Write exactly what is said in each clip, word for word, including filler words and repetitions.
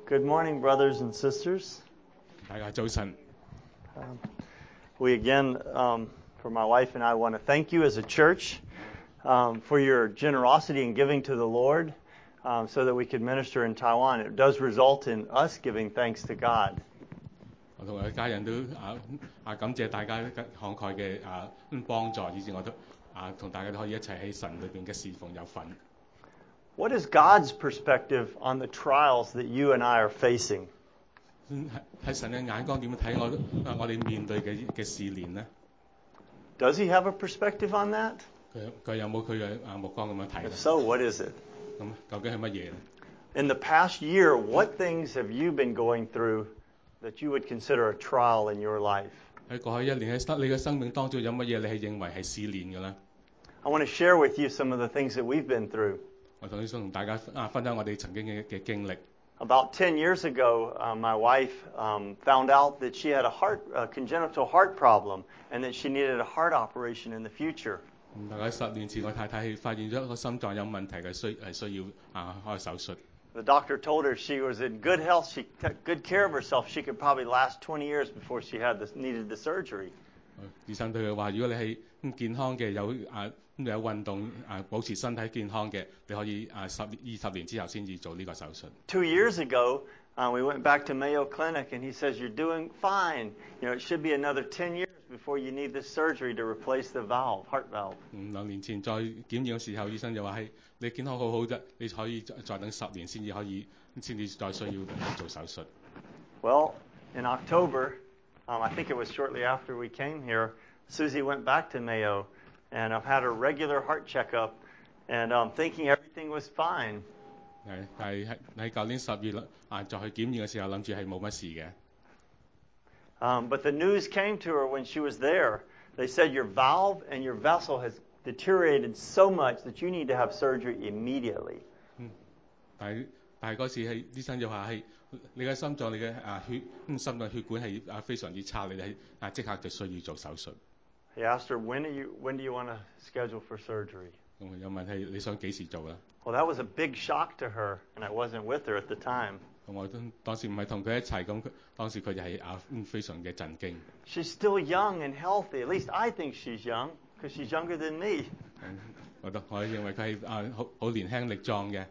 Good morning, brothers and sisters. 大家早晨。 Um, we again, um, for my wife and I, want to thank you as a church um, for your generosity in giving to the Lord um, so that we could minister in Taiwan. It does result in us giving thanks to God. 我同我嘅家人都啊啊感謝大家慷慨嘅啊幫助，以致我都啊同大家都可以一齊喺神裏邊嘅侍奉有份。 What is God's perspective on the trials that you and I are facing? 喺神嘅眼光點樣睇我啊我哋面對嘅嘅試煉呢？ Does He have a perspective on that? 佢佢有冇佢嘅啊目光咁樣睇？ If so, what is it? 咁究竟係乜嘢咧？ In the past year, what things have you been going through that you would consider a trial in your life? 喺過去一年喺你嘅生命當中有乜嘢你係認為係試煉嘅咧？ I want to share with you some of the things that we've been through. 我想想同大家啊分享我哋曾經嘅嘅經歷。 About ten years ago, uh, my wife um, found out that she had a heart, a congenital heart problem, and that she needed a heart operation in the future. 咁大概十年前，我太太係發現咗一個心臟有問題嘅需係需要啊開手術。 The doctor told her she was in good health, she took good care of herself, she could probably last twenty years before she had this, needed the surgery. 醫生對佢話：如果你係健康嘅，有啊有運動啊，保持身體健康嘅，你可以啊十二十年之後先至做呢個手術。 Two years ago, uh, we went back to Mayo Clinic, and he says, "You're doing fine. You know, it should be another ten years before you need this surgery to replace the valve, heart valve." 嗯，兩年前再檢驗嘅時候，醫生就話係你健康好好啫，你可以再再等十年先至可以先至再需要做手術。 Well, in October, um, I think it was shortly after we came here, Susie went back to Mayo, and I've had a regular heart checkup, and um, thinking everything was fine. 係但係喺喺舊年十月啦啊，再去檢驗嘅時候，諗住係冇乜事嘅。 Um, but the news came to her when she was there. They said your valve and your vessel has deteriorated so much that you need to have surgery immediately. 嗯，但係但係嗰時係醫生就話係你嘅心臟你嘅啊血心臟血管係啊非常之差，你係啊即刻就需要做手術。 He asked her, when do you, when do you want to schedule for surgery? 咁有問係你想幾時做啦？ Well, that was a big shock to her, and I wasn't with her at the time. 咁我都當時唔係同佢一齊，咁佢當時佢就係啊非常嘅震驚。 She's still young and healthy. At least I think she's young, because she's younger than me. 嗯，我都我認為佢係啊好好年輕力壯嘅。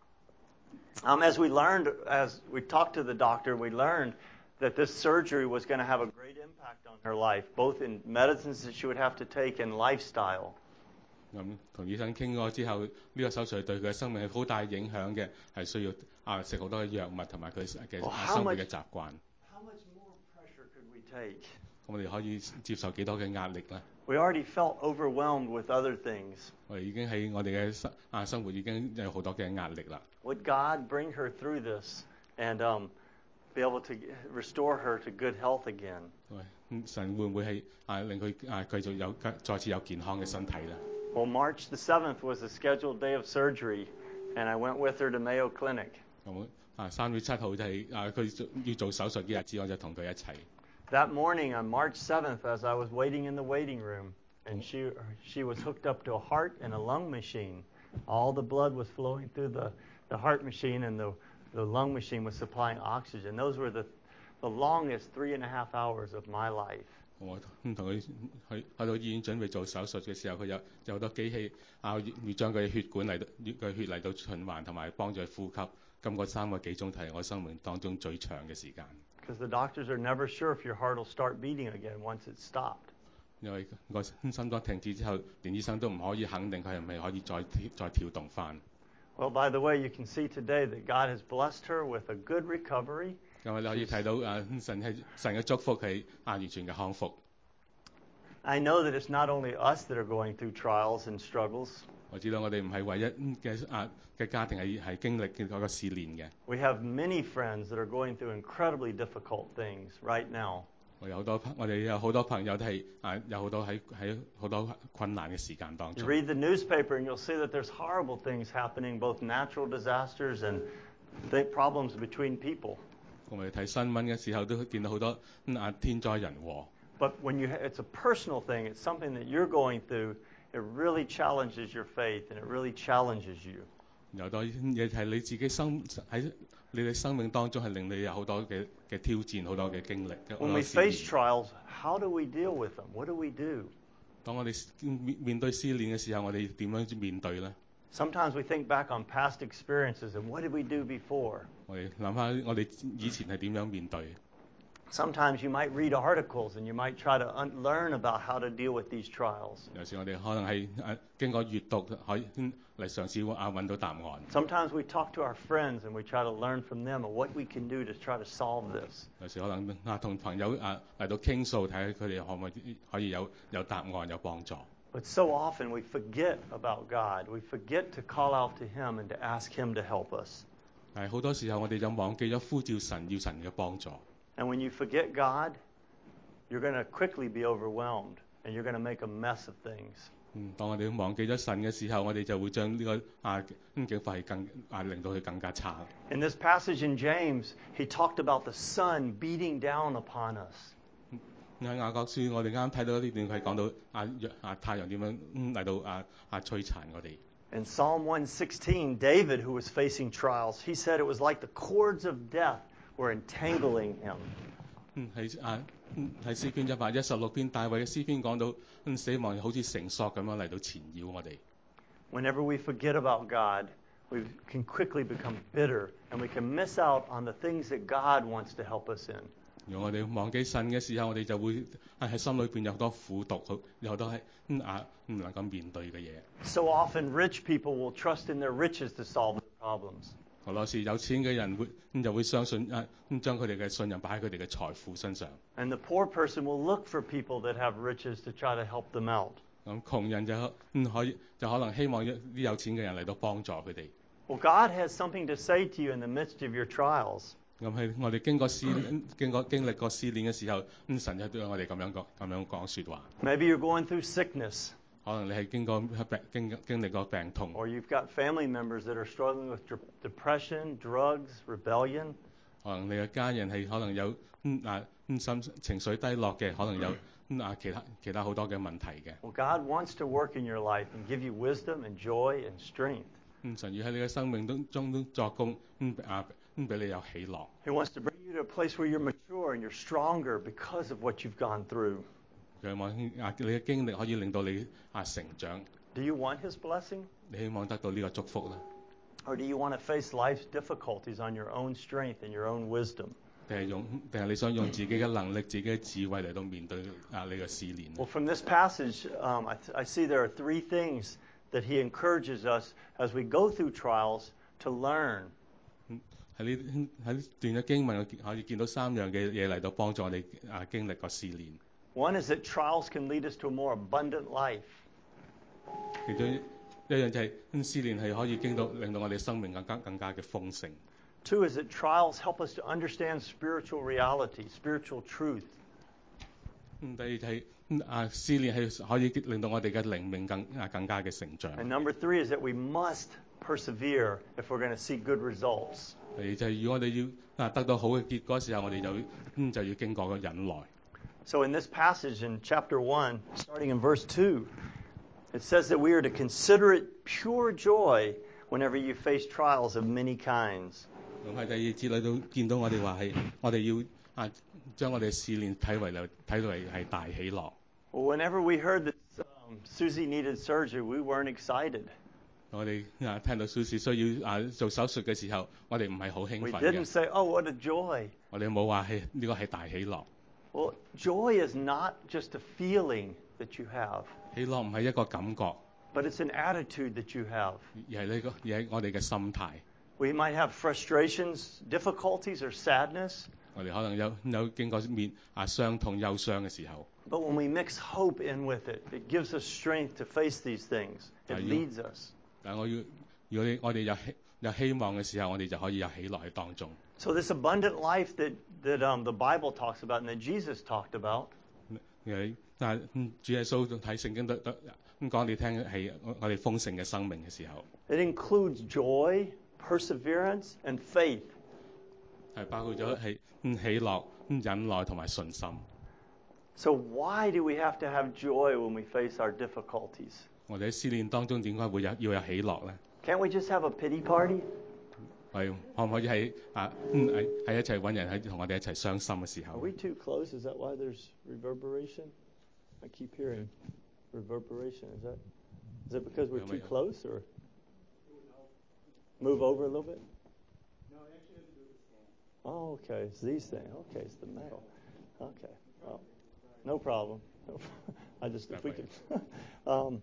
Um, as we learned, as we talked to the doctor, we learned that this surgery was going to have a great impact on her life, both in medicines that she would have to take and lifestyle. 咁同醫生傾過之後，呢、這個手術對佢嘅生命係好大影響嘅，係需要啊食好多嘅藥物同埋佢嘅 Well, 生活嘅習慣。 How much more pressure could we take? 咁我哋可以接受幾多嘅壓力咧？ We already felt overwhelmed with other things. 我哋已經喺我哋嘅生啊生活已經有好多嘅壓力啦。 Would God bring her through this and um, be able to restore her to good health again? 喂，嗯神會唔會係啊令佢啊繼續有再次有健康嘅身體咧？ Well, March the seventh was the scheduled day of surgery, and I went with her to Mayo Clinic. 咁啊三月七號就係啊佢要做手術嘅日子，我就同佢一齊。 That morning on March seventh, as I was waiting in the waiting room, and she she was hooked up to a heart and a lung machine. All the blood was flowing through the, the heart machine, and the, the lung machine was supplying oxygen. Those were the, the longest three and a half hours of my life. 我同佢去去到醫院準備做手術嘅時候，佢有有好多機器啊，要將佢血管嚟到佢血嚟到循環，同埋幫助佢呼吸。咁嗰三個幾鐘係我生命當中最長嘅時間。 Because the doctors are never sure if your heart will start beating again once it's stopped. 因為個心臟停止之後，連醫生都唔可以肯定佢係咪可以再再跳動翻。 Well, by the way, you can see today that God has blessed her with a good recovery. 咁你可以睇到啊神係神嘅祝福係啊完全嘅康復。 I know that it's not only us that are going through trials and struggles. 我知道我哋唔係唯一嘅啊嘅家庭係係經歷嘅嗰個試煉嘅。 We have many friends that are going through incredibly difficult things right now. 我有好多我哋有好多朋友都係啊有好多喺喺好多困難嘅時間當 You 中。 read the newspaper and you'll see that there's horrible things happening, both natural disasters and the problems between people. 我哋睇新聞嘅時候都見到好多啊天災人禍。 But when you, it's a personal thing, it's something that you're going through, it really challenges your faith and it really challenges you. 有多嘢係你自己生喺你嘅生命當中係令你有好多嘅嘅挑戰，好多嘅經歷，好 When 多 we 試 face 驗。 trials, how do we deal with them? What do we do? 當我哋面面對試煉嘅時候，我哋點樣面對呢？ Sometimes we think back on past experiences and what did we do before? 我哋諗下我哋以前係點樣面對。 Sometimes you might read articles and you might try to un- learn about how to deal with these trials. 有時我哋可能係誒經過閱讀可以嚟嘗試啊揾到答案。 Sometimes we talk to our friends and we try to learn from them what we can do to try to solve this. 有時可能啊同朋友啊嚟到傾訴，睇下佢哋可唔可以可以有有答案有幫助。 But so often we forget about God. We forget to call out to Him and to ask Him to help us. 但係好多時候我哋就忘記咗呼召神，要神嘅幫助。 And when you forget God, you're going to quickly be overwhelmed and you're going to make a mess of things. 嗯，當我哋忘記咗神嘅時候，我哋就會將呢、這個啊境況更啊令到佢更加差。 In this passage in James, he talked about the sun beating down upon us. 喺雅各書，我哋啱啱睇到呢段係講到啊啊太陽點樣嚟到啊啊摧殘我哋。 In Psalm one sixteen, David, who was facing trials, he said it was like the cords of death were entangling him. 嗯，係啊，嗯係詩篇一百一十六篇，大衛嘅詩篇講到，嗯死亡好似繩索咁樣嚟到纏繞我哋。 Whenever we forget about God, we can quickly become bitter and we can miss out on the things that God wants to help us in. 如果我哋忘記神嘅時候，我哋就會喺心裏邊有好多苦毒，好有好多係嗯啊唔能夠面對嘅嘢。 So often, rich people will trust in their riches to solve their problems. 好多時有錢嘅人會嗯就會相信啊，嗯將佢哋嘅信任擺喺佢哋嘅財富身上。 And the poor person will look for people that have riches to try to help them out. 咁窮人就嗯可以就可能希望啲有錢嘅人嚟到幫助佢哋。 Well, God has something to say to you in the midst of your trials. 咁喺我哋經過試經過經歷過試煉嘅時候，嗯神就對我哋咁樣講咁樣講説話。 Maybe you're going through sickness, 可能你係經過病經經歷過病痛， or you've got family members that are struggling with de- depression, drugs, rebellion. 可能你嘅家人係可能有嗯啊嗯心情緒低落嘅，可能有嗯啊其他其他好多嘅問題嘅。 Well, God wants to work in your life and give you wisdom and joy and strength. 嗯神要喺你嘅生命當中都作工，嗯啊嗯俾你有喜樂。 He wants to bring you to a place where you're mature and you're stronger because of what you've gone through. 佢希望啊你嘅經歷可以令到你啊成長。 Do you want His blessing? 你希望得到呢個祝福咧， Or do you want to face life's difficulties on your own strength and your own wisdom? 定係用定係你想用自己嘅能力、自己嘅智慧嚟到面對啊你嘅試煉？ Well, from this passage, um, I, th- I see there are three things that he encourages us as we go through trials to learn. 喺呢喺呢段嘅經文，我可以見到三樣嘅嘢嚟到幫助我哋啊經歷個試煉。 One is that trials can lead us to a more abundant life. 其中一樣就係、嗯、試煉係可以經到令到我哋生命更加更加嘅豐盛。 Two is that trials help us to understand spiritual reality, spiritual truth. 嗯，第二就係、嗯、啊試煉係可以令到我哋嘅靈命更啊更加嘅成長。 And number three is that we must persevere if we're going to see good results. 第二就係、如果我哋要啊得到好嘅結果嘅時候，我哋就嗯就要經過個忍耐。 So in this passage in chapter one, starting in verse two, it says that we are to consider it pure joy whenever you face trials of many kinds. 咁喺第二節裏度見到我哋話係我哋要啊將我哋嘅試煉睇為嚟睇為係大喜樂。 Well, whenever we heard that um, Susie needed surgery, we weren't excited. 我哋啊聽到蘇士需要啊做手術嘅時候，我哋唔係好興 We 奮 didn't 嘅， say, oh, what a joy. 我哋冇話係呢個係大喜樂。 Well, joy is not just a feeling that you have, 喜樂唔係一個感覺， but it's an attitude that you have. 而係呢個而係我哋嘅心態。 We might have frustrations, difficulties, or sadness, 我哋可能有有經過面啊傷痛憂傷嘅時候， but when we mix hope in with it, it gives us strength to face these things. It Are you- leads us. 但係我要如果你我哋有希有希望嘅時候，我哋就可以有喜樂喺當中。 So this abundant life that, that um, the Bible talks about and that Jesus talked about, 誒但係嗯主耶穌睇聖經都都咁講你聽係我我哋豐盛嘅生命嘅時候， it includes joy, perseverance, and faith. 係包括咗係嗯喜樂、嗯忍耐同埋信心。 So why do we have to have joy when we face our difficulties? 我哋喺試煉當中點解會有要有喜樂咧？ Can't we just have a pity party? 我哋可唔可以喺啊嗯喺喺一齊揾人喺同我哋一齊傷心嘅時 Are 候 we too close? Is that why there's reverberation? I keep hearing reverberation. Is that is it because we're Yeah, too yeah. close or move over a little bit? Oh, okay. It's these things. Okay, it's the metal. Okay. Well, no problem. I just if we could. um,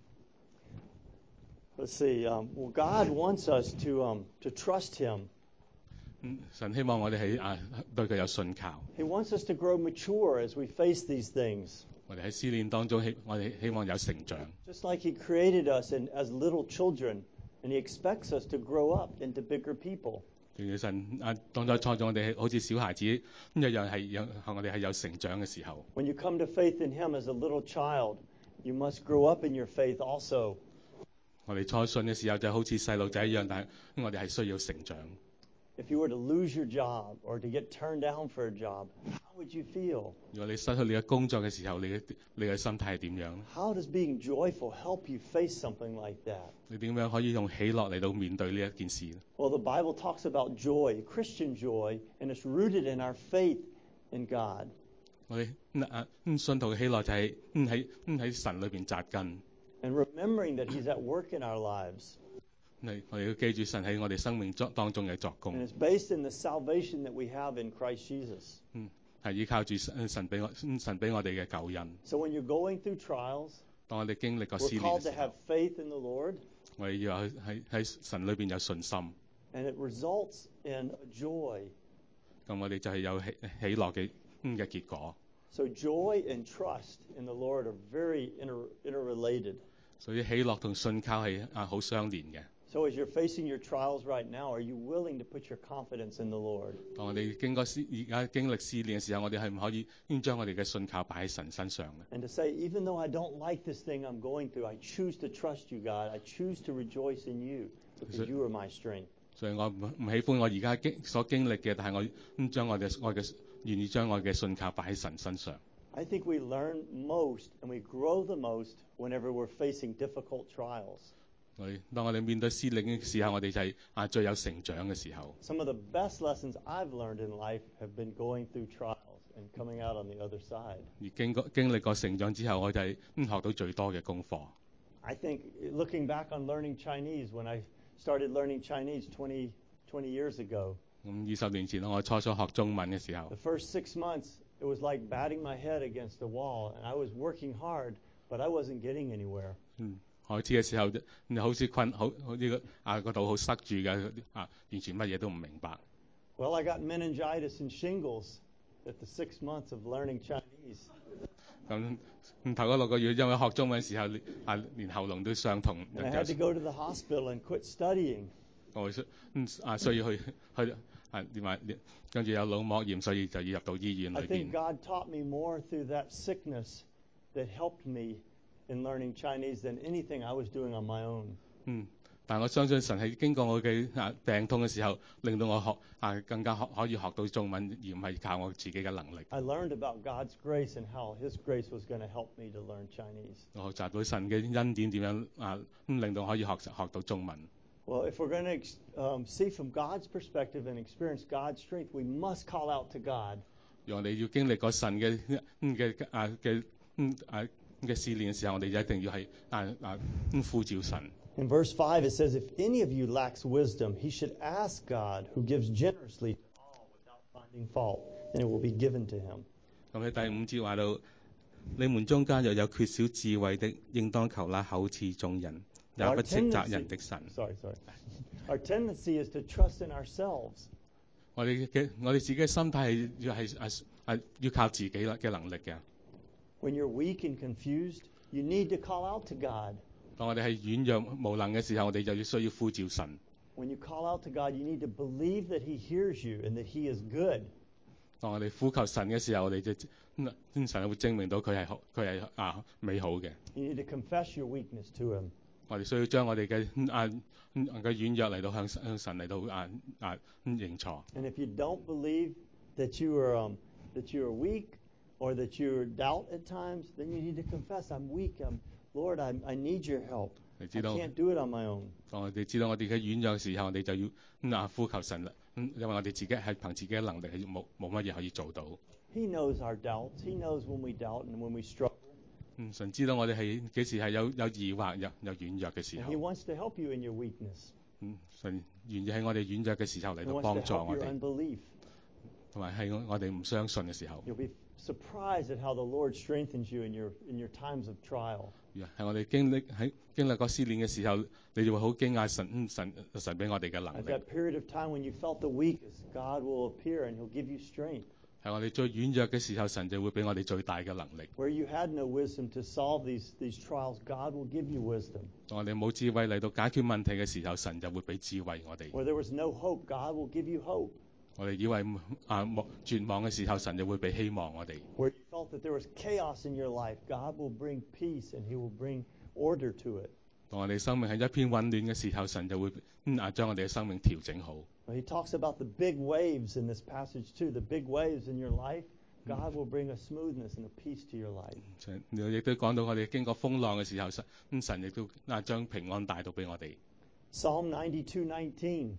let's see. Um, well, God wants us to um, to trust Him. 嗯神希望我哋喺啊對佢有信靠。 He wants us to grow mature as we face these things. 我哋喺試煉當中希我哋希望有成長。 Just like He created us in, as little children, and He expects us to grow up into bigger people. 仲要神啊當初創造我哋好似小孩子咁一樣係有我哋係有成長嘅時候。 When you come to faith in Him as a little child, you must grow up in your faith also. 我哋初信嘅時候就好似細路仔一樣，但係我哋係需要成長。 If you were to lose your job or to get turned down for a job, how would you feel? 如果你失去你嘅工作嘅時候，你嘅你嘅心態係點樣？ How does being joyful help you face something like that? 你點樣可以用喜樂嚟到面對呢一件事？ Well, the Bible talks about joy, Christian joy, and it's rooted in our faith in God. 我哋嗯啊嗯信徒嘅喜樂就係嗯喺嗯喺神裏邊扎根。 And remembering that He's at work in our lives. 你我哋要記住神喺我哋生命中當中嘅作 And 工， it's based in the salvation that we have in Christ Jesus. 嗯係依靠住神神俾我嗯神俾我哋嘅救恩。 So when you're going through trials, 當我哋經歷過 we're 試煉 called 嘅 to 時 have 候， faith in the Lord, 我哋要喺喺喺神裏邊有信心， and it results in a joy. 咁我哋就係有喜喜樂嘅嗯嘅結果。 So joy and trust in the Lord are very inter- interrelated. 所以喜樂同信靠係啊好相連嘅。 So as you're facing your trials right now, are you willing to put your confidence in the Lord? 當我哋經過試而家經歷試煉嘅時候，我哋係唔可以應將我哋嘅信靠擺喺神身上嘅。 And to say, even though I don't like this thing I'm going through, I choose to trust you, God. I choose to rejoice in you because you are my strength. 所以我唔唔喜歡我而家經所經歷嘅，但係我嗯將我嘅我嘅願意將我嘅信靠擺喺神身上。 I think we learn most and we grow the most whenever we're facing difficult trials. 我哋當我哋面對試煉嘅時候，我哋就係啊最有成長嘅時候。 Some of the best lessons I've learned in life have been going through trials and coming out on the other side. 而經過經歷過成長之後，我就係嗯學到最多嘅功課。 I think looking back on learning Chinese, when I started learning Chinese twenty, twenty years ago, 咁二十年前我初初學中文嘅時候 the，first six months, it was like batting my head against the wall, and I was working hard, but I wasn't getting anywhere. 嗯開始嘅時候，嗯好似困好好似個啊個肚好塞住嘅啊，完全乜嘢都唔明白。 Well, I got meningitis and shingles at the six months of learning Chinese. 咁嗯頭嗰六個月因為學中文嘅時候，啊連喉嚨都傷痛， And I had to go to the hospital and quit studying. 我需嗯啊需要去去啊連埋跟住有腦膜炎，所以就要入到醫院裏 I think 邊。 God taught me more through that sickness that helped me in learning Chinese than anything I was doing on my own. 嗯，但我相信神係經過我嘅啊病痛嘅時候，令到我學啊更加學可以學到中文，而唔係靠我自己嘅能力。 I learned about God's grace and how His grace was going to help me to learn Chinese. 我學習到神嘅恩典點樣啊，咁令到可以學學到中文。 Well, if we're going to ex- um, see from God's perspective and experience God's strength, we must call out to God. 如果我哋要經歷過神嘅嗯嘅啊嘅嗯啊嘅試煉嘅時候，我哋一定要係啊啊嗯呼召神。 In verse five, it says, If any of you lacks wisdom, he should ask God, who gives generously to all without finding fault, and it will be given to him. 咁喺第五節話到，你們中間若有缺少智慧的，應當求那厚賜眾人，也 Our 不斥責 tendency- 人的神。 Sorry, sorry. Our tendency is to trust in ourselves. 我哋嘅我哋自己嘅心態係要係係係要靠自己啦嘅能力嘅。 When you're weak and confused, you need to call out to God. 當我哋係軟弱無能嘅時候，我哋就要需要呼召神。 When you call out to God, you need to believe that He hears you and that He is good. 當我哋呼求神嘅時候，我哋就嗯神會證明到佢係好，佢係啊美好嘅。 You need to confess your weakness to Him. 我哋需要將我哋嘅啊嘅軟弱嚟到向向神嚟到啊啊認錯。 And if you don't believe that you are um, that you are weak or that you doubt at times, then you need to confess, I'm weak. I'm, Lord, I, I need your help. 你 I 知道， can't do it on my own. 當我哋知道我哋嘅軟弱嘅時候，我哋就要嗯啊呼求神啦。嗯，因為我哋自己係憑自己嘅能力係冇冇乜嘢可以做到。 He knows our doubts. He knows when we doubt and when we struggle. 嗯，神知道我哋係幾時係有有疑惑、有有軟弱嘅時 And 候。 He wants to help you in your weakness. 嗯，神願意喺我哋軟弱嘅時候嚟 He 到 wants 幫 to 助 help 我 your 哋， unbelief. 同埋係我哋唔相信嘅時候， You'll be surprised at how the Lord strengthens you in your in your times of trial. 係我哋經歷喺經歷過試煉嘅時候，你就會好驚訝神嗯神神俾我哋嘅能 At 力。 that period of time when you felt the weakest, God will appear and He'll give you strength. 係我哋最軟弱嘅時候，神就會俾我哋最大嘅能力。 Where you had no wisdom to solve these these trials, God will give you wisdom. 當我哋冇智慧嚟到解決問題嘅時候，神就會俾智慧我哋。 Where there was no hope, God will give you hope. 我哋以為啊冇絕望嘅時候，神就會俾希望我哋。 Where you felt that there was chaos in your life, God will bring peace and He will bring order to it. 當我哋生命係一片混亂嘅時候，神就會嗯啊將我哋嘅生命調整好。 He talks about the big waves in this passage too. The big waves in your life, God will bring a smoothness and a peace to your life. 神亦都講到我哋經過風浪嘅時候，神嗯神亦都啊將平安帶到俾我哋。 Psalm ninety-two nineteen.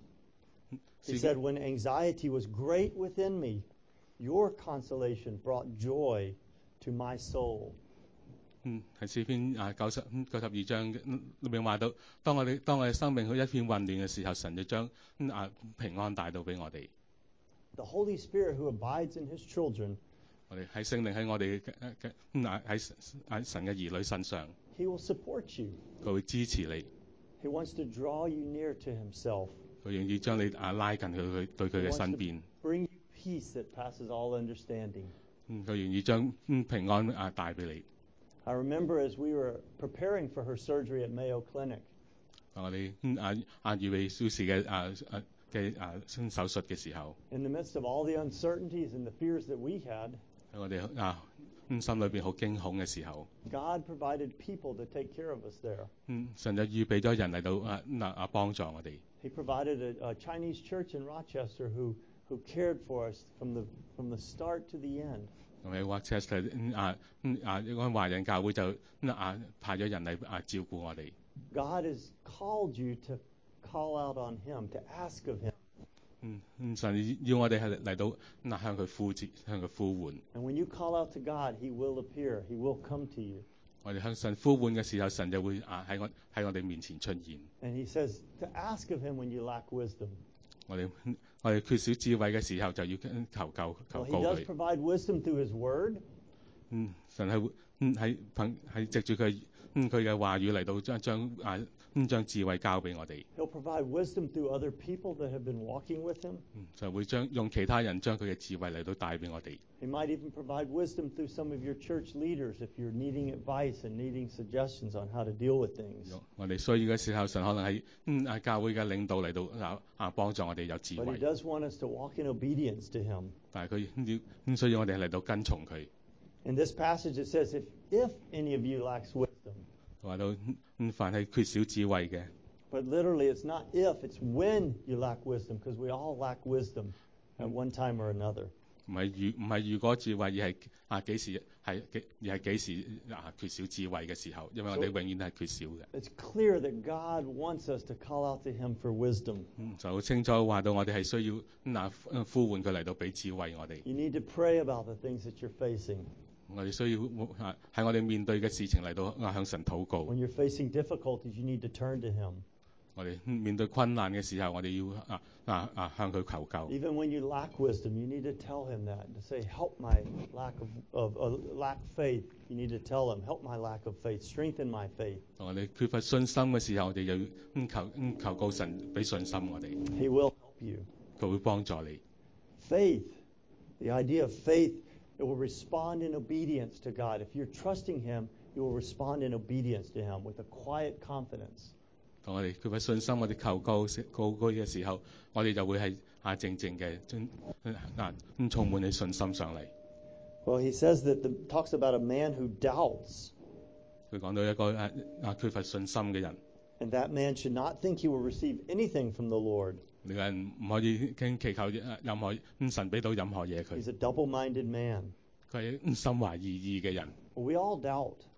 He 詩 said, "When anxiety was great within me, your consolation brought joy to my soul." 嗯，係詩篇啊九十九十二章裏面話到，當我哋當我哋生命喺一片混亂嘅時候，神就將嗯啊平安帶到俾我哋。 The Holy Spirit who abides in His children, 我哋喺聖靈喺我哋嘅嘅嗯啊喺喺神嘅兒女身上， He will support you. 佢會支持你， He wants to draw you near to Himself. 佢願意將你啊拉近佢佢對佢 He 嘅 wants 身 to 邊。 bring you peace that passes all understanding. 嗯，佢願意將嗯平安啊帶俾你。 I remember as we were preparing for her surgery at Mayo Clinic, 我哋嗯啊啊預備小事嘅啊啊嘅啊手術嘅時候， in the midst of all the uncertainties and the fears that we had, 喺我哋啊嗯心裏邊好驚恐嘅時候， God provided people to take care of us there. 嗯神就預備咗人嚟到啊嗱啊幫助我哋。 He provided a, a Chinese church in Rochester who, who cared for us from the, from the start to the end. 同埋 Rochester 嗯啊嗯啊一個華人教會就嗯啊派咗人嚟啊照顧我哋。 God has called you to call out on Him, to ask of Him. 嗯嗯神要我哋係嚟到嗱向佢呼接向佢呼喚。 And when you call out to God, He will appear. He will come to you. 我哋向神呼喚嘅時候，神就會啊喺我喺我哋面前出現。 And He says to ask of Him when you lack wisdom. 我哋我哋缺少智慧嘅時候，就要求救求 Well, 告 He does 佢。 provide wisdom through His Word. 嗯，神係會嗯喺憑係藉住佢嗯佢嘅話語嚟到將將啊嗯將智慧交俾我哋。 He'll provide wisdom through other people that have been walking with Him. 嗯，就會將用其他人將佢嘅智慧嚟到帶俾我哋。 He might even provide wisdom through some of your church leaders if you're needing advice and needing suggestions on how to deal with things. 我哋需要嘅時候，神可能係嗯啊教會嘅領導嚟到啊啊幫助我哋有智 But He 慧， does want us to walk in obedience to Him. 但係佢要嗯需要我哋嚟到跟從佢。 In this passage it says, if, if any of you lacks wisdom, 話到嗯凡係缺少智慧嘅， but literally it's not if, it's when you lack wisdom, because we all lack wisdom at one time or another. 唔係如唔係如果智慧，而係啊幾時係幾而係幾時啊缺少智慧嘅時候，因為我哋永遠都係缺少嘅。 It's clear that God wants us to call out to Him for wisdom. 嗯，就好清楚話到我哋係需要嗱呼喚佢嚟到俾智慧我哋。 You need to pray about the things that you're facing. 我哋需要啊喺我哋面對嘅事情嚟到啊向神禱告。 When you're facing difficulties, you need to turn to Him. 我哋面對困難嘅時候，我哋要啊啊啊向佢求救。 Even when you lack wisdom, you need to tell Him that. To say, help my lack of, of uh, lack faith. You need to tell Him, help my lack of faith. Strengthen my faith. 當我哋缺乏信心嘅時候，我哋又要嗯求嗯求告神俾信心我哋， He will help you. 佢會幫助你。 Faith, the idea of faith, it will respond in obedience to God. If you're trusting Him, you will respond in obedience to Him with a quiet confidence. 當我哋缺乏信心，我哋求告告佢嘅時候，我哋就會係啊靜靜嘅啊咁充滿你信心上嚟。 Well, he says that the, talks about a man who doubts, 佢講到一個啊啊缺乏信心嘅人， and that man should not think he will receive anything from the Lord. 呢個人唔可以傾祈求任何嗯神俾到任何嘢佢。 He's a double-minded man. 佢係心懷二意嘅人。 We all doubt.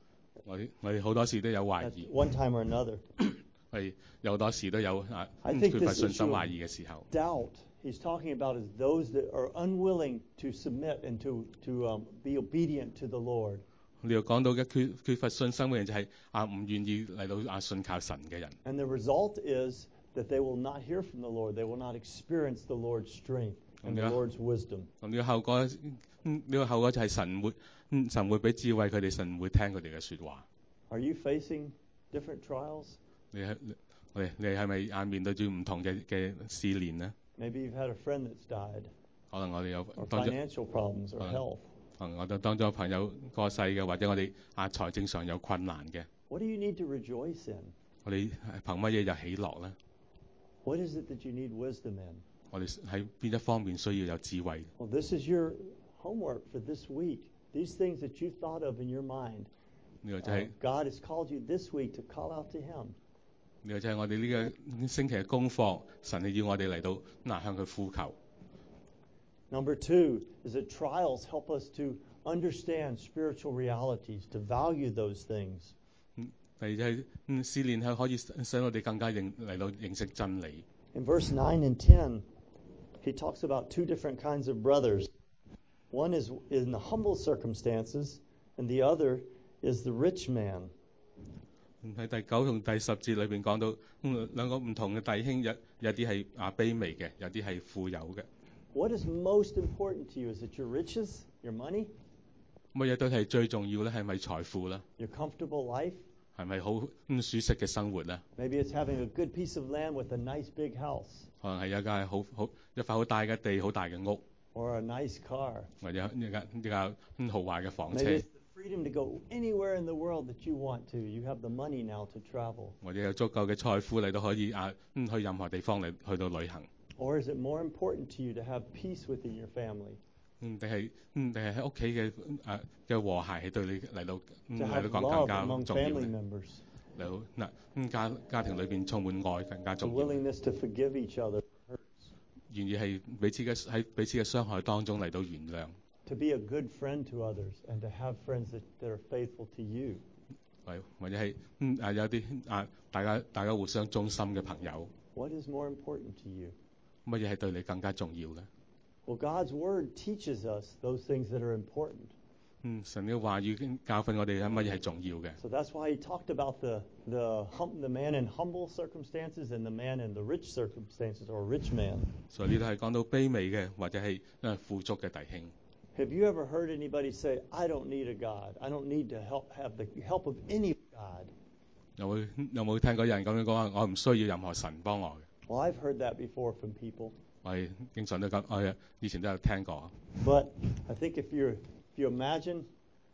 我哋我哋好多時都有懷 at 疑， one time or another. 係有好多時都有啊 I think 缺乏 this 信心 issue 懷疑嘅時候。 doubt he's talking about is those that are unwilling to submit and to, to um, be obedient to the Lord. 你又講到嘅缺缺乏信心嘅人就係啊唔願意嚟到啊信靠神嘅人。 And the result is that they will not hear from the Lord. They will not experience the Lord's strength and the Yeah. Lord's wisdom. 咁呢個後果，呢、這個後果就係神會，嗯神會俾智慧佢哋，神唔會聽佢哋嘅説話。 Are you facing different trials? 你係我哋你係咪啊面對住唔同嘅嘅試煉呢？ Maybe you've had a friend that's died, 可能我哋有 or 當中， financial problems, or Uh, health. 可能我哋當中有朋友過世嘅，或者我哋啊財政上有困難嘅， What do you need to rejoice in? 我哋係憑乜嘢就喜樂咧？ What is it that you need wisdom in? 我哋喺邊一方面需要有智慧？ Well, this is your homework for this week. These things that you thought of in your mind, 呢個就 uh, 係、 God has called you this week to call out to Him. 呢個就係我哋呢個星期嘅功課。神係要我哋嚟到嗱向佢呼求。 Number two is that trials help us to understand spiritual realities, to value those things. 第二就係、嗯、試煉係可以使使我哋更加認嚟到認識真理。 In verse nine and ten, he talks about two different kinds of brothers. One is in the humble circumstances, and the other is the rich man. 喺第九同第十節裏邊講到，嗯兩個唔同嘅弟兄，有有啲係啊卑微嘅，有啲係富有嘅。 What is most important to you? Is it your riches, your money, 乜嘢都係最重要咧？係咪財富咧？ your comfortable life? 係咪好嗯舒適嘅生活咧？ Maybe it's having a good piece of land with a nice big house, 可能係有間好好一塊好大嘅地、好大嘅屋， or a nice car. 或者一間一間嗯豪華嘅房車， Maybe it's the freedom to go anywhere in the world that you want to. You have the money now to travel. 或者有足夠嘅財富嚟到可以啊嗯去任何地方嚟去到旅行。 Or is it more important to you to have peace within your family? 嗯，定係嗯定係喺屋企嘅誒嘅和諧係對你嚟到嗯 To 嚟 have 到講 love 更加 among 重要 family 咧。 members? 嚟到嗱嗯家家庭裏邊充滿愛更加 The 重要。 willingness to forgive each other? 願意係彼此嘅喺彼此嘅傷害當中嚟到原諒， To be a good friend to others and to have friends that, that are faithful to you? 或或者係嗯啊有啲啊大家大家互相忠心嘅朋友， What is more important to you? 乜嘢係對你更加重要咧？ Well, God's Word teaches us those things that are important. 嗯，神嘅話語教訓我哋乜嘢係重要嘅。 So that's why he talked about the, the, hum, the man in humble circumstances and the man in the rich circumstances, or rich man. 所以呢度係講到卑微嘅或者係誒富足嘅弟兄。 Have you ever heard anybody say, I don't need a God. I don't need to help have the help of any God? 有冇有冇聽過有人咁樣講話？我唔需要任何神幫我嘅。 Well, I've heard that before from people. 我係經常都咁，我以前都有聽過。 But I think if you're if you imagine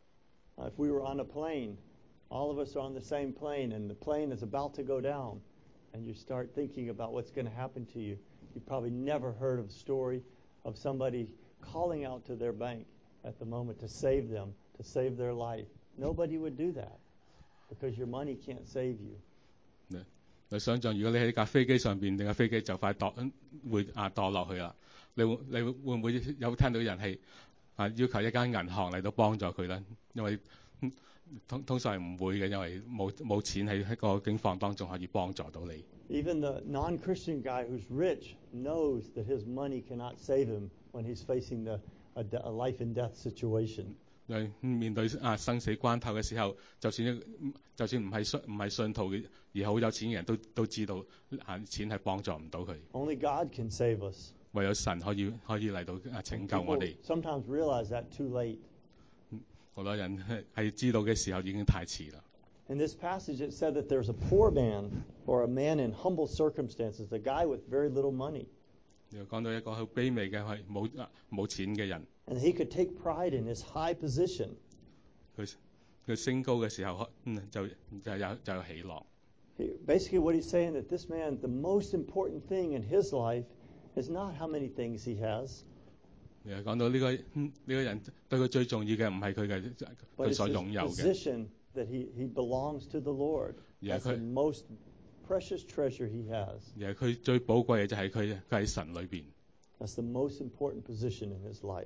uh, if we were on a plane, all of us are on the same plane, and the plane is about to go down, and you start thinking about what's going to happen to you, you've probably never heard of a story of somebody calling out to their bank at the moment to save them, to save their life. Nobody would do that because your money can't save you. 你想象如果你喺架飛機上邊，定架飛機就快墮會啊墮落去啦，你會你會會唔會有聽到人係啊要求一間銀行嚟到幫助佢咧？因為通通常係唔會嘅，因為冇冇錢喺喺個境況當中可以幫助到你。 Even the non-Christian guy who's rich knows that his money cannot save him when he's facing the, a, de- a life and death situation. 因為面對啊生死關頭嘅時候，就算一就算唔係信唔係信徒嘅，而好有錢嘅人都都知道啊錢係幫助唔到佢。 Only God can save us. 唯有神可以可以嚟到啊拯救我 People 哋。 sometimes realize that too late. 好多人係係知道嘅時候已經太遲啦。 In this passage, it said that there's a poor man or a man in humble circumstances, a guy with very little money. 又講到一個好卑微嘅係冇冇錢嘅人， And he could take pride in his high position. 佢佢升高嘅時候，嗯就就有就有喜樂。 He, basically, what he's saying that this man, the most important thing in his life is not how many things he has, 又講到呢、個呢、呢個人對佢最重要嘅唔係佢嘅 but 佢 it's 所 his 擁有嘅， position that he, he belongs to the Lord. Yeah, That's the 佢- most precious treasure he has. 而係佢最寶貴嘅就係佢佢喺神裏邊。 That's the most important position in his life.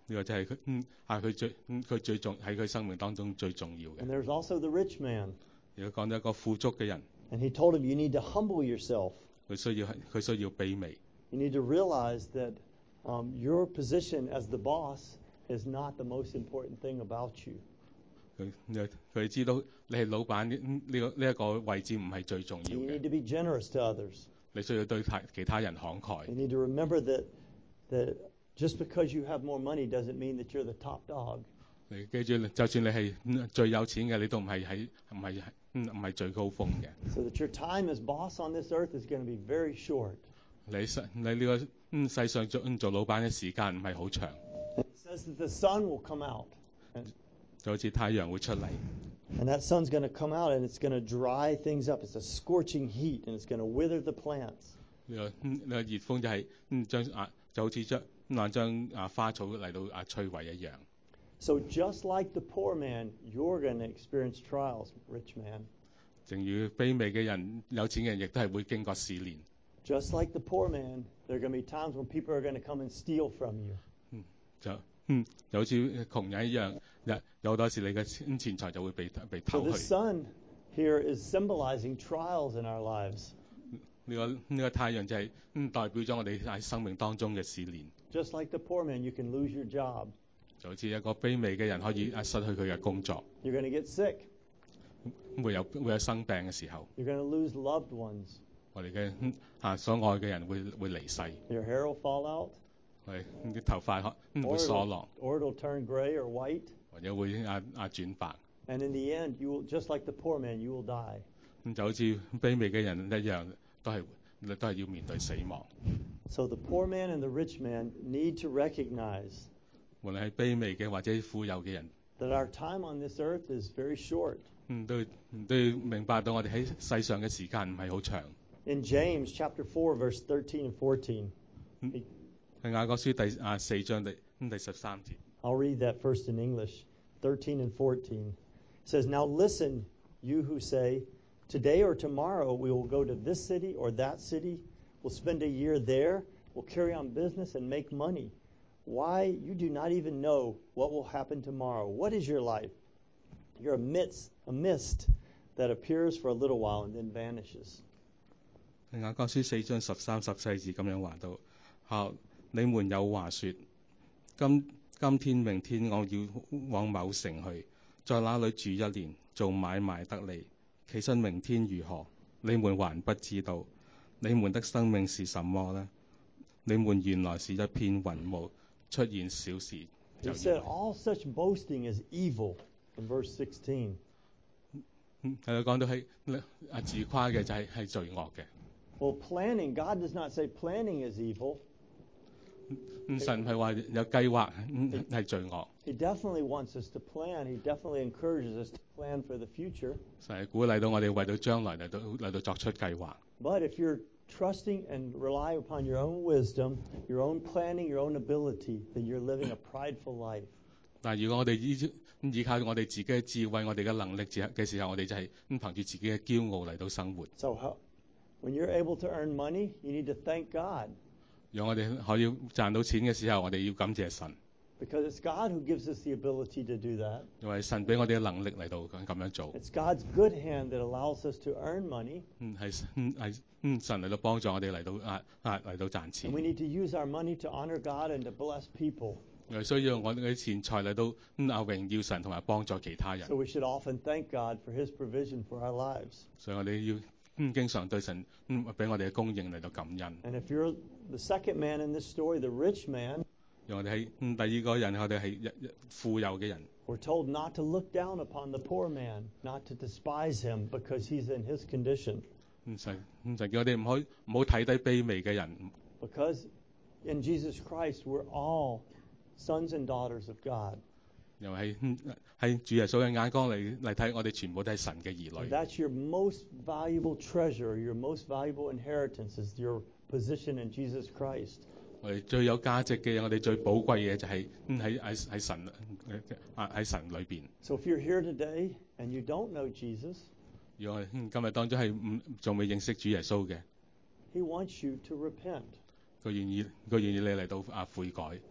個就係佢嗯係佢最嗯佢最重喺佢生命當中最重要嘅。 And there's also the rich man. 如果講到一個富足嘅人， And he told him, you need to humble yourself. 佢需要係佢需要卑微， You need to realize that um, your position as the boss is not the most important thing about you. 佢佢知道你係老闆呢呢個呢一個位置唔係最重要 You need 嘅， to be generous to others. 你需要對他其他人慷慨。 You need to remember that that just because you have more money doesn't mean that you're the top dog. 你記住，就算你係嗯最有錢嘅，你都唔係喺唔係嗯唔係最高峰嘅。 So that your time as boss on this earth is going to be very short. 你世你呢個嗯世上做嗯做老闆嘅時間唔係好長， It says that the sun will come out. And, 就好似太陽會出嚟， and that sun's going to come out and it's going to dry things up. It's a scorching heat and it's going to wither the plants. 呢個嗯呢個熱風就係嗯將啊就好似將嗱將啊花草嚟到啊摧毀一樣。 So just like the poor man, you're going to experience trials, rich man. 正如卑微嘅人、有錢嘅人，亦都係會經過試煉。 Just like the poor man, there are going to be times when people are going to come and steal from you. 嗯，就嗯就好似窮人一樣，有有好多時你嘅錢錢財就會被被 So 偷 the 去。 sun here is symbolizing trials in our lives. 呢、個呢、個太陽就係、嗯代表咗我哋喺生命當中嘅試煉。 Just like the poor man, you can lose your job. 就好似一個卑微嘅人可以啊失去佢嘅工作， You're going to get sick. 會有會有生病嘅時候， You're going to lose loved ones. 我哋嘅嗯啊所愛嘅人會會離世， Your hair will fall out, 我哋啲頭髮可嗯 or 會 it'll, 疏落， or it'll turn gray or white. 或者會啊啊轉白。 And in the end, you will, just like the poor man, you will die. 咁就好似卑微嘅人一樣，都係都係要面對死亡。 So the poor man and the rich man need to recognize 無論係卑微嘅或者富有嘅人， that our time on this earth is very short. 嗯都都要明白到我哋喺世上嘅時間唔係好長。 In James chapter four, verse thirteen and fourteen, 喺雅各書第啊四章第嗯第十三節， I'll read that first in English, thirteen and fourteen. It says, Now listen, you who say, Today or tomorrow we will go to this city or that city, we'll spend a year there, we'll carry on business and make money. Why, you do not even know what will happen tomorrow. What is your life? You're a mist, a mist that appears for a little while and then vanishes. 雅各書四章十三十四節咁樣話到：嚇，你們有話說，今今天明天我要往某城去，在那裏住一年，做買賣得利。其實明天如何，你們還不知道。你們的生命是什麼呢？你們原來是一片雲霧，出現小事 He 就 said, 以為 all such boasting is evil in verse sixteen. 嗯係講到係啊自誇嘅就係係罪惡嘅。 Well, planning, God does not say planning is evil. 嗯神唔係話有計劃嗯係罪惡， He definitely wants us to plan. He definitely encourages us to plan for the future. 神係鼓勵到我哋為到將來嚟到嚟到作出計劃。 But if you're trusting and rely upon your own wisdom, your own planning, your own ability, then you're living a prideful life. 但係如果我哋依依靠我哋自己嘅智慧、我哋嘅能力嘅時候，我哋就係咁憑住自己嘅驕傲嚟到生活。 So how, when you're able to earn money, you need to thank God. 讓我哋可以賺到錢嘅時候，我哋要感謝神， Because it's God who gives us the ability to do that. 因為神俾我哋嘅能力嚟到咁樣做。 It's God's good hand that allows us to earn money. 嗯係嗯係嗯神嚟到幫助我哋嚟到啊啊嚟到賺 And 錢。 we need to use our money to honor God and to bless people. 又需要我哋嘅錢財嚟到嗯啊榮耀神同埋幫助其他人。 So we should often thank God for His provision for our lives. 所以我哋要嗯經常對神嗯俾我哋嘅供應嚟到感恩。 And if you're the second man in this story, the rich man, 讓我哋喺嗯第二個人，我哋係一一富有嘅人。 we're told not to look down upon the poor man, not to despise him because he's in his condition. 嗯神嗯神叫我哋唔好唔好睇低卑微嘅人， Because in Jesus Christ, we're all sons and daughters of God. 又喺嗯喺主耶穌嘅眼光嚟嚟睇，我哋全部都係神嘅兒 And 女。 that's your most valuable treasure, your most valuable inheritance is your position in Jesus Christ. 我哋最有價值嘅嘢，我哋最寶貴嘅嘢就係嗯喺喺喺神啊喺神裏邊。 So if you're here today and you don't know Jesus, 如果我哋嗯今日當中係唔仲未認識主耶穌嘅， He wants you to repent. 佢願意佢願意你嚟到啊悔改。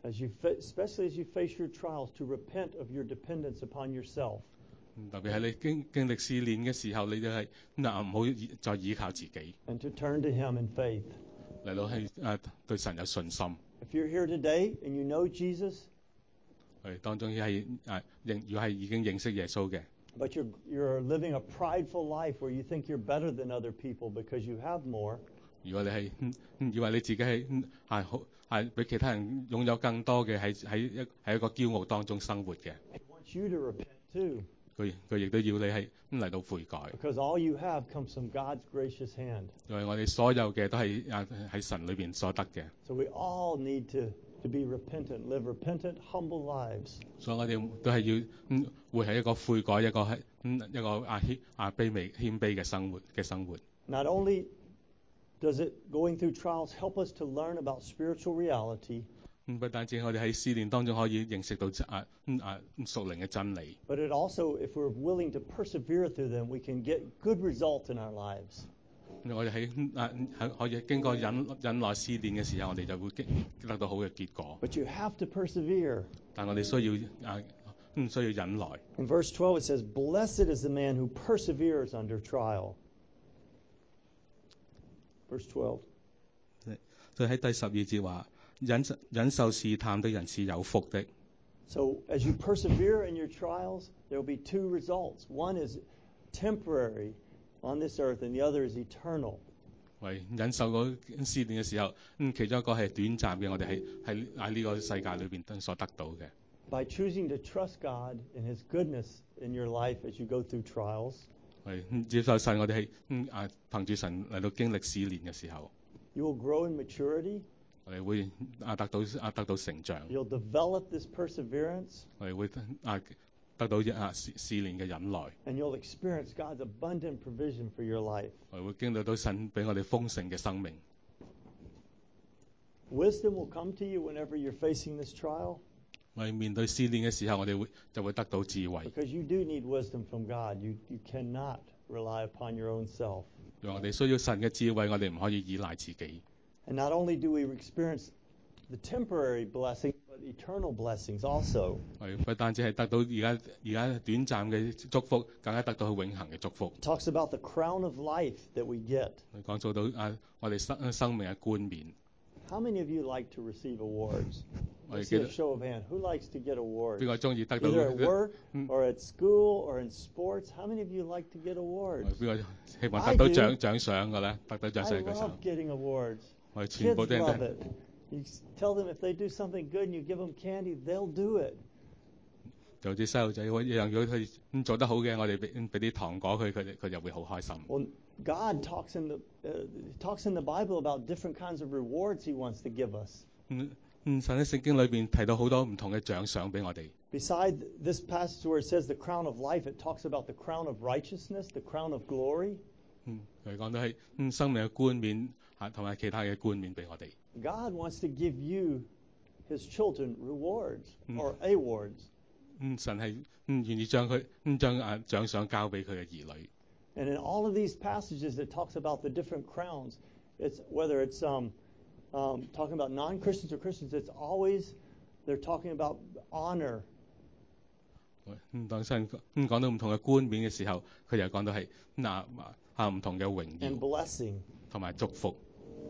As you, fa- especially as you face your trials, to repent of your dependence upon yourself. 特別係你經經歷試煉嘅時候，你就係嗱唔好依再依靠自己， And to turn to Him in faith. 嚟到係誒對神有信心。 If you're here today and you know Jesus, 係當中係誒認，如果係已經認識耶穌嘅， but you're you're living a prideful life where you think you're better than other people because you have more, 如果你係嗯嗯以為你自己係嗯係好係比其他人擁有更多嘅，喺喺一喺一個驕傲當中生活嘅， He wants you to repent too, 佢佢亦都要你係嗯嚟到悔改， because all you have comes from God's gracious hand. 因為我哋所有嘅都係誒喺神裏邊所得嘅， So we all need to, to be repentant, live repentant, humble lives. 所以我哋都係要嗯會係一個悔改，一個係嗯一個啊謙啊卑微謙卑嘅生活嘅生活。 Not only does it going through trials help us to learn about spiritual reality, 唔不單止我哋喺試煉當中可以認識到啊嗯啊屬靈嘅真理， but it also, if we're willing to persevere through them, we can get good results in our lives. 我哋喺啊喺可以經過忍忍耐試煉嘅時候，我哋就會經得到好嘅結果。 But you have to persevere. 但我哋需要啊嗯需要忍耐。 In verse twelve, it says, "Blessed is the man who perseveres under trial." Verse twelve. 所以喺第十二節話，忍忍受試探的人是有福的。 So as you persevere in your trials, there will be two results. One is temporary on this earth, and the other is eternal. 為忍受嗰試煉嘅時候，嗯其中一個係短暫嘅，我哋喺喺喺呢個世界裏邊所得到嘅。 By choosing to trust God and His goodness in your life as you go through trials, 係嗯接受神，我哋係嗯啊憑住神嚟到經歷試煉嘅時候， you will grow in maturity. 我哋會啊得到啊得到成長， You'll develop this perseverance, 我哋會啊得到啊試試煉嘅忍耐， and you'll experience God's abundant provision for your life. 我哋會經歷到神俾我哋豐盛嘅生命。 Wisdom will come to you whenever you're facing this trial, 我哋面對試煉嘅時候，我哋會就會得到智慧。 because you do need wisdom from God. You, you cannot rely upon your own self. 因為我哋需要神嘅智慧，我哋唔可以依賴自己。 And not only do we experience the temporary blessing, but eternal blessings also. 我哋不單止係得到而家而家短暫嘅祝福，更加得到永恆嘅祝福。 It talks about the crown of life that we get. 講做到啊，我哋生生命嘅冠冕。 How many of you like to receive awards? 我哋 Let's 記 see a 得 show of hand. Who likes to get awards? 邊個中意得到？ Either at work 嗯 or at school or in sports. How many of you like to get awards? 邊個希望得到獎獎賞嘅咧？得到獎 I 賞嘅時候 love，getting awards. 我哋全 Kids 部都 love 係 it. You s- tell them if they do something good and you give them candy, they'll do it. 就好似細路仔一樣，如果佢嗯做得好嘅，我哋俾俾啲糖果佢，佢哋佢就會好開心。 Well, God talks in the uh, talks in the Bible about different kinds of rewards He wants to give us. 嗯嗯，神喺聖經裏邊提到好多唔同嘅獎賞俾我哋。 Beside this passage where it says the crown of life, it talks about the crown of righteousness, the crown of glory. 嗯，佢講到係嗯生命嘅冠冕嚇，同埋其他嘅冠冕俾我哋。 God wants to give you, His children, rewards Mm. or awards. 嗯，神係嗯願意將佢嗯將啊獎賞交俾佢嘅兒女。 And in all of these passages, it talks about the different crowns. It's whether it's um, um, talking about non-Christians or Christians. It's always they're talking about honor. 嗯，當神嗯講到唔同嘅冠冕嘅時候，佢又講到係嗱啊唔同嘅榮 And 耀 blessing. 同埋祝福。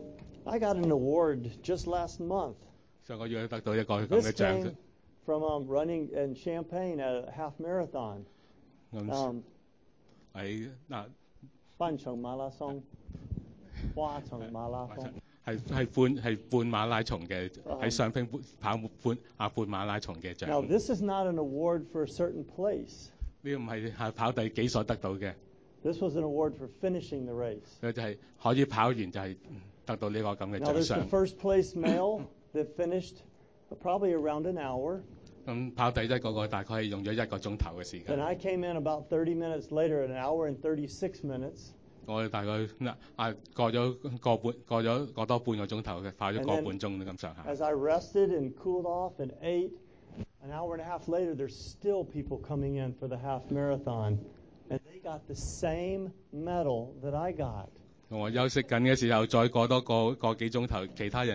I got an award just last month. 所以我要得到一個咁 This 嘅獎 came from um, running in Champaign at a half marathon. 咁 Um, 喺嗱半程馬拉松，花程馬拉松。 係係半係半馬拉松嘅喺上拼跑半啊半馬拉松嘅 Now 獎。 this is not an award for a certain place. 呢個唔係係跑第幾所得到嘅， This was an award for finishing the race. 佢就係可以跑完就係得到呢個咁嘅 Now 獎 there's the 賞。 first place male that finished probably around an hour. 咁跑第一嗰個大概係用咗一個鐘頭嘅時 Then 間。 I came in about thirty minutes later, an hour and thirty-six minutes. 我哋大概嗱啊過咗個半過咗過多半個鐘頭嘅，跑咗 And 個 then 半鐘咁上下。 As I rested and cooled off and ate, an hour and a half later, there's still people coming in for the half marathon. And they got the same medal that I got. 我休息緊嘅時候，再過多個個幾鐘頭，其他人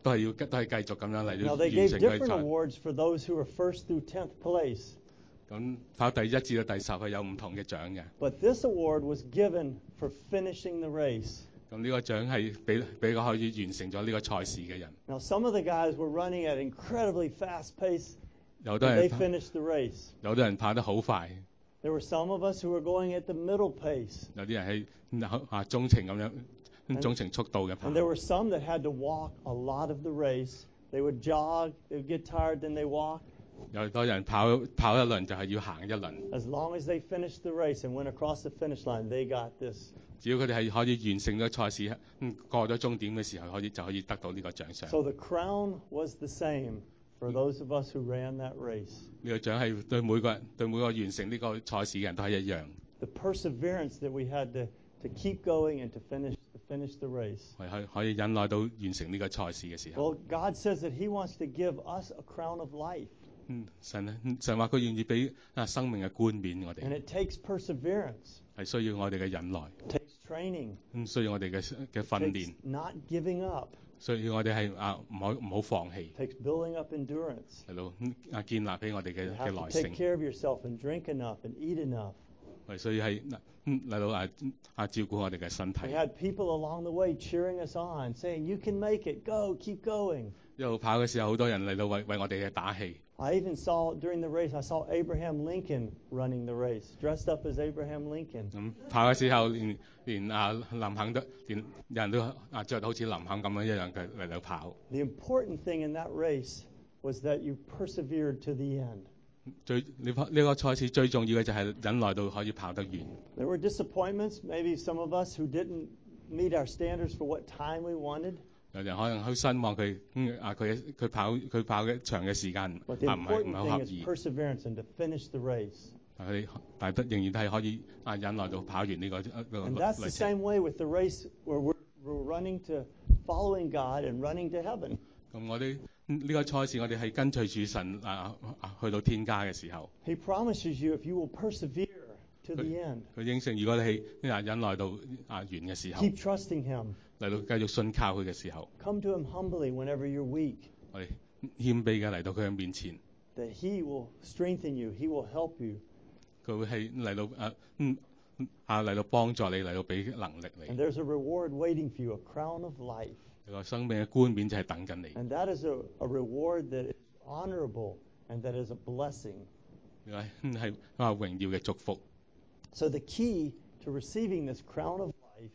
都係要都係繼續咁樣嚟 Now 到 they 完 gave 成佢 different 賽。 awards for those who were first through tenth place. 咁跑第一至到第十係有唔同嘅獎嘅。 But this award was given for finishing the race. 咁呢個獎係俾俾個可以完成咗呢個賽事嘅人。 Now some of the guys were running at incredibly fast pace. 有啲 They 人 finished the race. 有啲人跑得好快， There were some of us who were going at the middle pace. 有啲人係啊中程咁樣中程速度嘅跑。 And there were some that had to walk a lot of the race. They would jog, they would get tired, then they walk. 有多人跑跑一輪就係要行一輪。 As long as they finished the race and went across the finish line, they got this. 只要佢哋係可以完成咗賽事，嗯過咗終點嘅時候，可以就可以得到呢個獎賞。 So the crown was the same for those of us who ran that race. 呢個獎係對每個人對每個完成呢個賽事嘅人都係一樣。 The perseverance that we had to, to keep going and to finish to finish the race. 係可可以忍耐到完成呢個賽事嘅時候。 Well, God says that He wants to give us a crown of life. 嗯，神咧神話佢願意俾啊生命嘅冠冕我 And 哋， it takes perseverance, 係需要我哋嘅忍耐， it takes training, 嗯需要我哋嘅嘅 it 訓 takes 練， not giving up, 需要我哋係啊唔好唔好放棄， it takes building up endurance. 係咯嗯啊建立起我哋 You 嘅 have 嘅 to 耐 take 性， care of yourself and drink enough and eat enough. 係所以係嗯嚟到啊啊照顧我哋嘅身體。 We had people along the way cheering us on, saying, "You can make it. Go, keep going." 一路跑嘅時候，好多人嚟到為為我哋嘅打氣。 I even saw during the race, I saw Abraham Lincoln running the race, dressed up as Abraham Lincoln. 咁跑嘅時候，連連啊林肯都連有人都啊著到好似林肯咁樣一樣嘅嚟到跑。 The important thing in that race was that you persevered to the end. 最呢個呢個賽事最重要嘅就係忍耐到可以跑得完。 There were disappointments, maybe some of us who didn't meet our standards for what time we wanted. 有人可能好失望佢嗯啊佢佢跑佢跑嘅長嘅時間 But the 啊唔係唔 important 係好合 thing is 意， perseverance and to finish the race. 但係佢哋但係都仍然都係可以啊忍耐到跑完呢、個呢、個 And that's 旅 the 程。 same way with the race where we're, we're running to following God and running to heaven. 咁我哋呢、個賽事我哋係跟隨住神啊啊去到天家嘅時候， He promises you if you will persevere to the end, 佢應承如果你係啊忍耐到啊完嘅時候， keep trusting Him, 嚟到繼續信靠佢嘅時候， come to Him humbly whenever you're weak, 我哋謙卑嘅嚟到佢嘅面前， that He will strengthen you, He will help you. 佢會係嚟到啊嗯啊嚟到幫助你，嚟到俾能力 And 你。 there's a reward waiting for you, a crown of life. 個生命嘅冠冕就係等緊你。 And that is a, a reward that is honorable and that is a blessing. 係係啊榮耀嘅祝福， So the key to receiving this crown of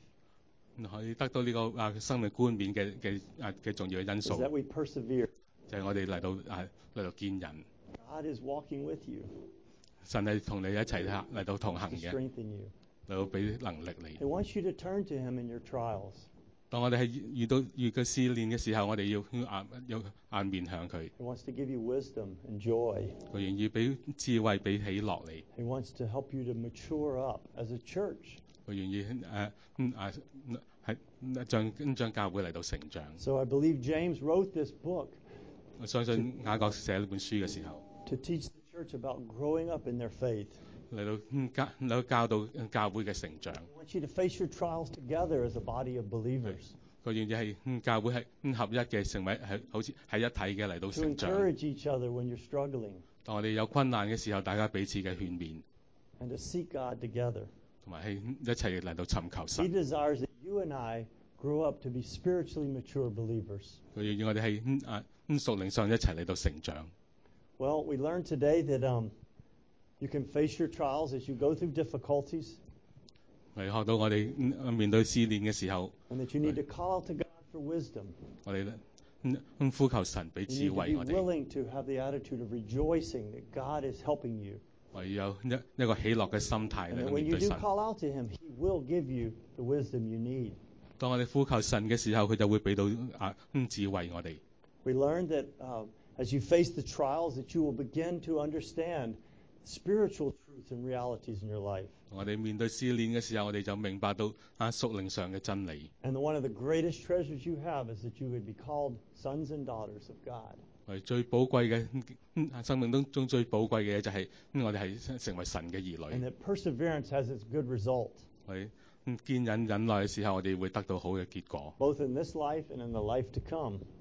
life 可以得到呢、個啊生命冠冕嘅嘅啊嘅重要嘅因 is 素， that we persevere. 就係我哋嚟到啊嚟到見人， God is walking with you 神係同你一齊嚟到同行 to 嘅， strengthen you. 嚟到俾能力你 He。wants you to turn to Him in your trials. 當我哋係遇到遇嘅試煉嘅時候，我哋要啊要啊面向佢， He wants to give you wisdom and joy. 佢願意俾智慧俾喜樂你， He wants to help you to mature up as a church. 佢願意誒嗯啊係將將教會嚟到成長。 So I believe James wrote this book 我相信雅各寫呢本書嘅時候， to teach the church about growing up in their faith. 嚟到嗯教嚟到教導教會嘅成長。 He wants you to face your trials together as a body of believers, 佢願意係嗯教會係嗯合一嘅，成為係好似係一體嘅嚟到 to 成長。 encourage each other when you're struggling, 當我哋有困難嘅時候，大家彼此嘅勸勉， and to seek God together. 同埋係一齊嚟到尋求 He 神。 desires that you and I grow up to be spiritually mature believers. 佢願意我哋係嗯啊嗯屬靈上一齊嚟到成長。 Well, we learned today that um, you can face your trials as you go through difficulties, 我哋學到我哋嗯面對試煉嘅時候， and that you need to call out to God for wisdom. 我哋嗯嗯呼求神俾 You 智 need to 慧 be 我哋， willing to have the attitude of rejoicing that God is helping you. 我哋有一一個喜樂嘅心態 And 嚟 that 到 when 面 you 對 do 神。 call out to Him, He will give you the wisdom you need. 當我哋呼求神嘅時候，佢就會俾到啊嗯智慧我哋。 We learned that uh, as you face the trials, that you will begin to understand spiritual truths and realities in your life. 我哋面對試煉嘅時候，我哋就明白到啊屬靈上嘅真理。 And one of the greatest treasures you have is that you would be called sons and daughters of God. 我哋最寶貴嘅嗯生命當中最寶貴嘅嘢就係、嗯我哋係成為神嘅兒 And 女。 that perseverance has its good result, 我哋嗯堅忍忍耐嘅時候，我哋會得到好嘅結果。 both in this life and in the life to come.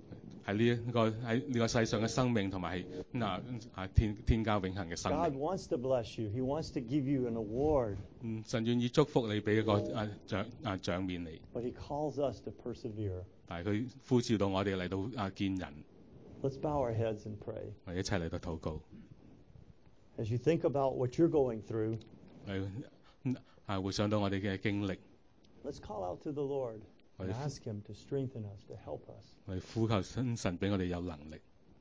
喺呢一個喺呢個世上嘅生命，同埋係啊啊天天家永恆嘅生 God 命。 wants to bless you. He wants to give you an award, 嗯，神願意祝福你，俾一個啊獎啊獎面你， but He calls us to persevere. 但係佢呼召到我哋嚟到啊見人， Let's bow our heads and pray. 我哋一齊嚟到禱告。 As you think about what you're going through, 係啊回想到我哋嘅經歷， let's call out to the Lord and Right. ask Him to strengthen us, to help us. 我哋呼求神神俾我哋有能力。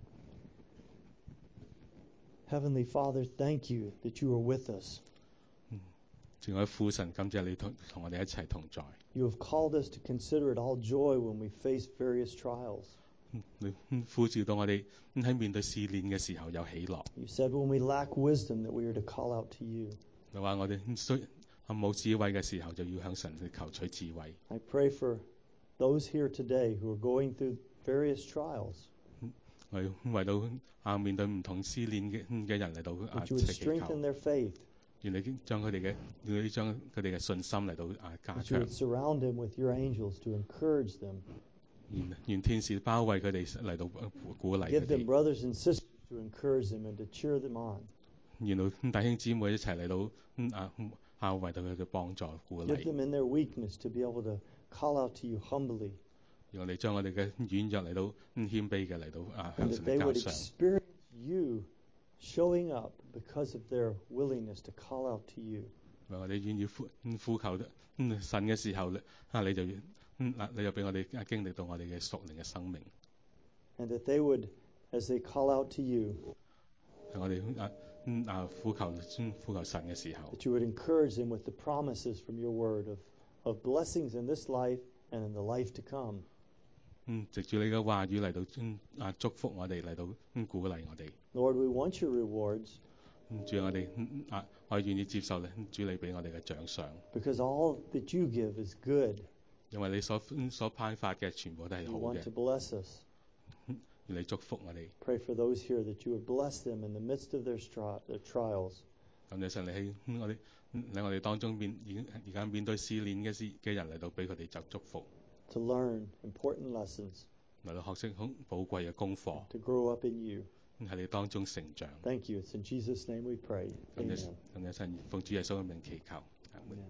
Heavenly Father, thank you that you are with us. 主，我父神感謝你同同我哋一齊同在。 You have called us to consider it all joy when we face various trials. 你呼召到我哋喺面對試煉嘅時候有喜樂。 You said when we lack wisdom that we are to call out to you. 你話我哋需冇智慧嘅時候就要向神去求取智慧。 I pray for those here today who are going through various trials, 我哋為到啊面對唔同試煉嘅嘅人嚟到啊 that you would 祈求， strengthen their faith, 願你將佢哋嘅願你將佢哋嘅信心嚟到啊加 that you 強， would surround them with your angels to encourage them, 願願天使包圍佢哋嚟到鼓勵佢 give them 哋， brothers and sisters to encourage them and to cheer them on, 願到弟兄姊妹一齊嚟到嗯啊啊為到佢哋幫助鼓 give 勵， them in their weakness to be able to call out to you humbly, 讓我哋將我哋嘅軟弱嚟到嗯謙卑嘅嚟到啊 and 向 that 神 they 交 would 上， experience you showing up because of their willingness to call out to you. 為我哋願意呼嗯呼求嗯神嘅時候咧啊你就嗯啊你就俾我哋啊經歷到我哋嘅屬靈嘅生命。 And that they would, as they call out to you, 係我哋啊嗯啊呼求嗯呼求神嘅時候， that you would encourage them with the promises from your word of, of blessings in this life and in the life to come. 嗯藉住你嘅話語嚟到嗯啊祝福我哋嚟到嗯鼓勵我哋。 Lord, we want your rewards 嗯主我哋嗯啊我哋願意接受你主你俾我哋嘅獎賞， because all that you give is good. 因為你所嗯所頒發嘅全部都係 You 好 want 嘅， to bless us. 願你祝福我哋。 Pray for those here that you would bless them in the midst of their, stri- their trials. 感謝神你喺嗯我哋嗯喺我哋當中面已經而家面對試煉嘅事嘅人嚟到俾佢哋就祝福， To learn important lessons, 嚟到學識好寶貴嘅功課， to grow up in you. 喺你當中成長。 Thank you. It's in Jesus' name we pray. 感謝 Amen. 感謝神奉主耶穌嘅名祈求。阿門 Amen.